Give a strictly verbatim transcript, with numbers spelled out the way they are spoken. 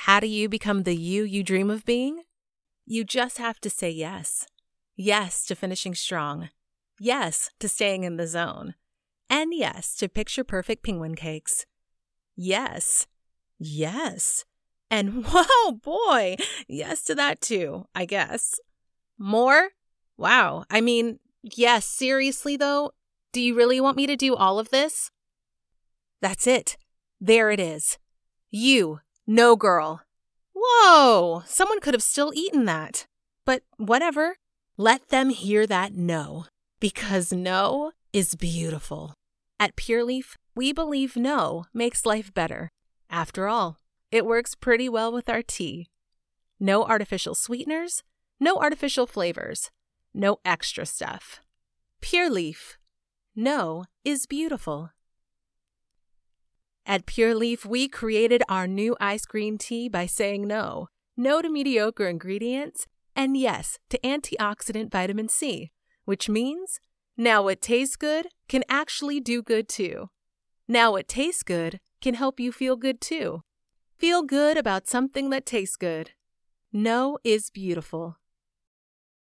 How do you become the you you dream of being? You just have to say yes. Yes to finishing strong. Yes to staying in the zone. And yes to picture-perfect penguin cakes. Yes. Yes. And whoa, boy, yes to that too, I guess. More? Wow. I mean, yes, seriously though, do you really want me to do all of this? That's it. There it is. You, no girl. Whoa, someone could have still eaten that. But whatever. Let them hear that no. Because no is beautiful. At Pure Leaf, we believe no makes life better. After all, it works pretty well with our tea. No artificial sweeteners, no artificial flavors, no extra stuff. Pure Leaf. No is beautiful. At Pure Leaf, we created our new iced green tea by saying no. No to mediocre ingredients, and yes to antioxidant vitamin C, which means now what tastes good can actually do good too. Now what tastes good can help you feel good too. Feel good about something that tastes good. No is beautiful.